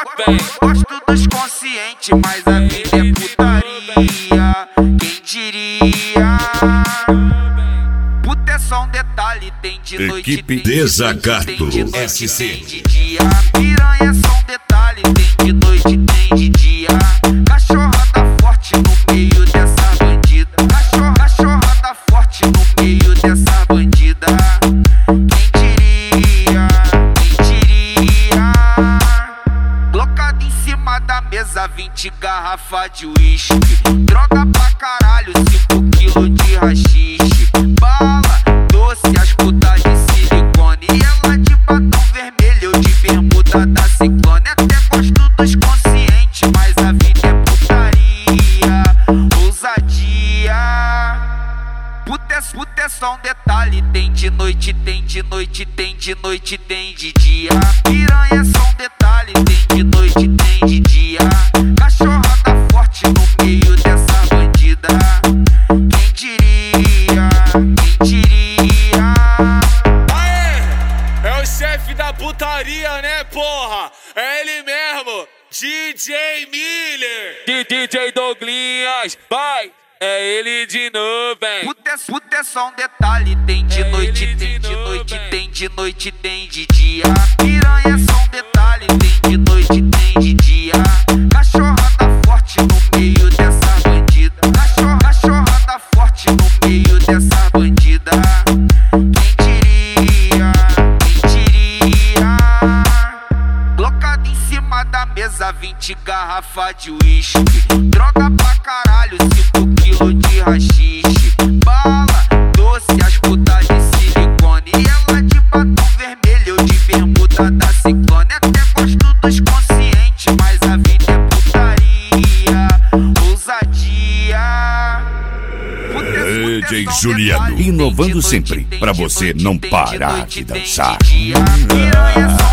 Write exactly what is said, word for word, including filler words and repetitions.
Gosto dos conscientes, mas a vida é putaria. Quem diria? Puta é só um detalhe, tem de noite, Equipe tem de Desacato noite, tem de noite, S C. tem de dia. Piranha é só um detalhe, tem de noite, tem de dia. Cachorrada forte no meio dessa bandida. Cachorra, cachorrada forte no meio dessa bandida. Quem diria? Quem diria? Colocado em cima da mesa, vinte garrafa de uísque. Droga pra caralho, cinco quilos de rachixe. Bala, doce, as putas de silicone. E ela de batom vermelho, eu de bermuda da Ciclone. Até gosto dos conscientes, mas a vida é putaria. Ousadia. Puta é, puta é só um detalhe, tem de noite, tem de noite, tem de noite, tem de dia. Piranha é só um detalhe, tem de noite, tem de dia. Cachorrada forte no meio dessa bandida. Quem diria? Quem diria? Aê! É o chefe da putaria, né, porra? É ele mesmo, D J Miller. D J Douglinhas, vai! É ele de novo, hein? Puta é, puta é só um detalhe, tem de É noite, ele tem de de novo, noite, hein? tem de noite, tem de dia. Piranha é só um detalhe, tem de noite, tem de dia. Cachorrada forte no meio dessa bandida. Cachorra, cachorrada forte no meio dessa bandida. Quem diria? Quem diria? Colocado em cima da mesa, vinte garrafa de uísque. Droga pra caralho, cinco quilos de rachixe. Bala, doce, as putas de silicone. E ela de batom vermelho, eu de bermuda da Ciclone. Até gosto dos conscientes, mas a vida é putaria. Ousadia. Puta é, puta é D J só um Juliano, detalhe, tem de inovando noite, sempre, tem pra de você noite, não tem de parar noite, de tem dançar. dia. Piranha é só